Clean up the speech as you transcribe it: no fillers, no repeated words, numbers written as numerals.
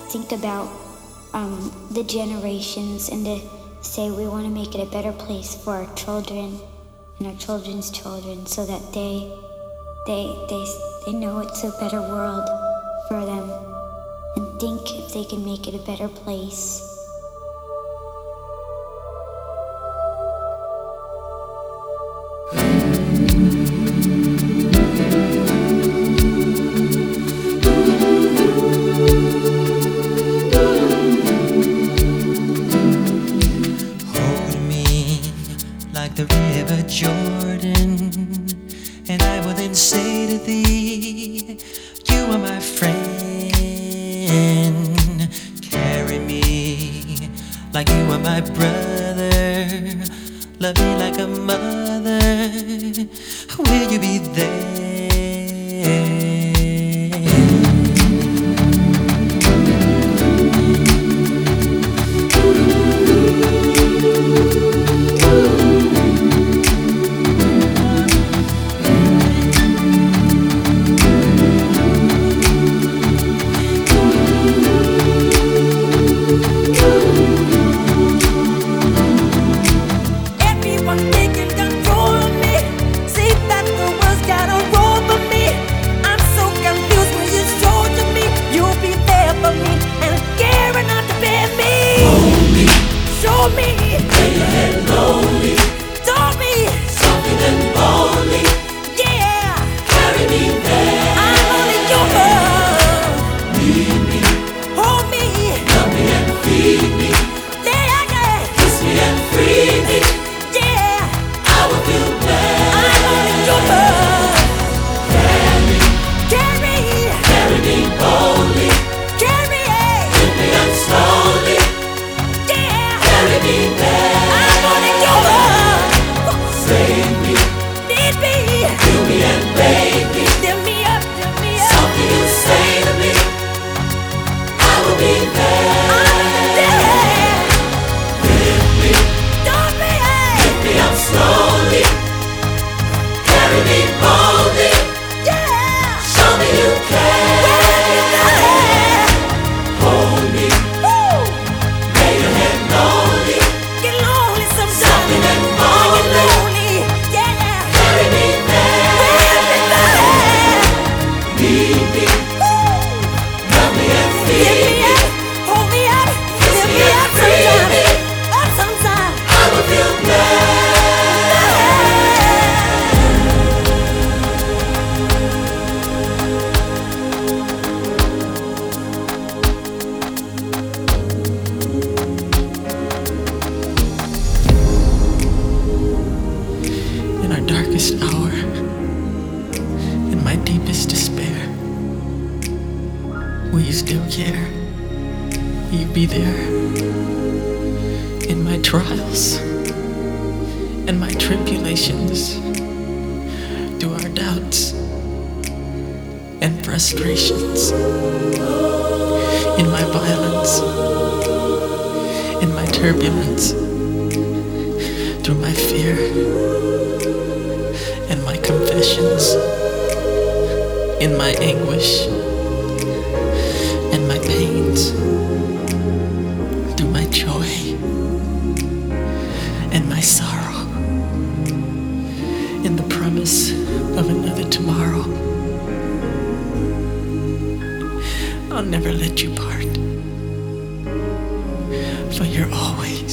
think about the generations and to say we want to make it a better place for our children and our children's children, so that they know it's a better world for them, and think if they can make it a better place. Like the river Jordan, and I will then say to thee, you are my friend. Carry me like you are my brother. Love me like a mother. Will you be there? Hour, in my deepest despair, will you still care? Will you be there in my trials and my tribulations, through our doubts and frustrations, in my violence, in my turbulence, through my fear and my confessions, in my anguish and my pains, through my joy and my sorrow, in the promise of another tomorrow. I'll never let you part, for you're always